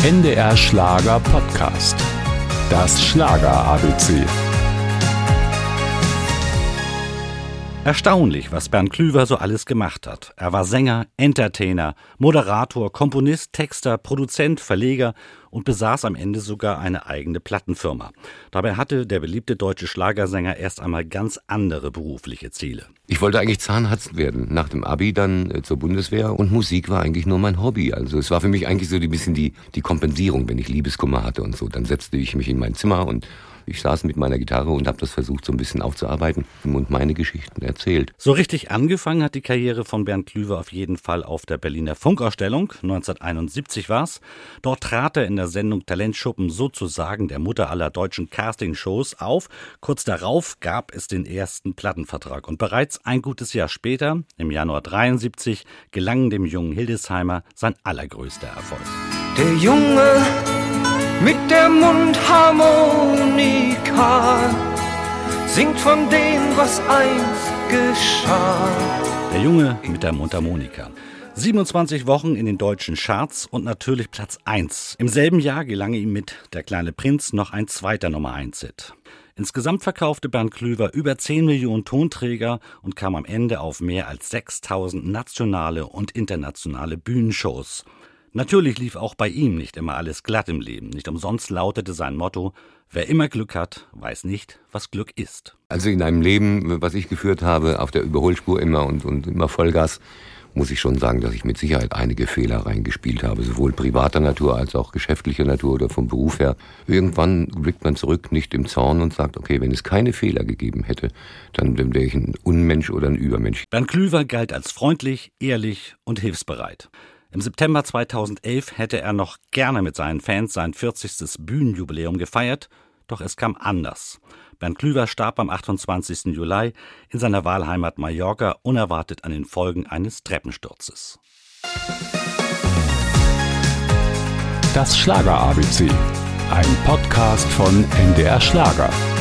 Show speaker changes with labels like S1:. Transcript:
S1: NDR Schlager Podcast. Das Schlager ABC.
S2: Erstaunlich, was Bernd Klüver so alles gemacht hat. Er war Sänger, Entertainer, Moderator, Komponist, Texter, Produzent, Verleger und besaß am Ende sogar eine eigene Plattenfirma. Dabei hatte der beliebte deutsche Schlagersänger erst einmal ganz andere berufliche Ziele.
S3: Ich wollte eigentlich Zahnarzt werden, nach dem Abi dann zur Bundeswehr, und Musik war eigentlich nur mein Hobby. Also es war für mich eigentlich so ein bisschen die Kompensierung, wenn ich Liebeskummer hatte und so. Dann setzte ich mich in mein Zimmer und ich saß mit meiner Gitarre und habe das versucht so ein bisschen aufzuarbeiten und meine Geschichten erzählt.
S2: So richtig angefangen hat die Karriere von Bernd Klüver auf jeden Fall auf der Berliner Funkausstellung. 1971 war's. Dort trat er in der Sendung Talentschuppen, sozusagen der Mutter aller deutschen Castingshows, auf. Kurz darauf gab es den ersten Plattenvertrag. Und bereits ein gutes Jahr später, im Januar 73, gelang dem jungen Hildesheimer sein allergrößter Erfolg.
S4: Der Junge mit der Mundharmonika singt von dem, was einst geschah.
S2: Der Junge mit der Mundharmonika. 27 Wochen in den deutschen Charts und natürlich Platz 1. Im selben Jahr gelang ihm mit Der kleine Prinz noch ein zweiter Nummer-1-Hit. Insgesamt verkaufte Bernd Klüver über 10 Millionen Tonträger und kam am Ende auf mehr als 6000 nationale und internationale Bühnenshows. Natürlich lief auch bei ihm nicht immer alles glatt im Leben. Nicht umsonst lautete sein Motto: Wer immer Glück hat, weiß nicht, was Glück ist.
S3: Also in einem Leben, was ich geführt habe, auf der Überholspur immer und immer Vollgas, muss ich schon sagen, dass ich mit Sicherheit einige Fehler reingespielt habe, sowohl privater Natur als auch geschäftlicher Natur oder vom Beruf her. Irgendwann blickt man zurück, nicht im Zorn, und sagt, okay, wenn es keine Fehler gegeben hätte, dann wäre ich ein Unmensch oder ein Übermensch.
S2: Bernd Klüver galt als freundlich, ehrlich und hilfsbereit. Im September 2011 hätte er noch gerne mit seinen Fans sein 40. Bühnenjubiläum gefeiert, doch es kam anders. Bernd Klüver starb am 28. Juli in seiner Wahlheimat Mallorca unerwartet an den Folgen eines Treppensturzes.
S1: Das Schlager ABC. Ein Podcast von NDR Schlager.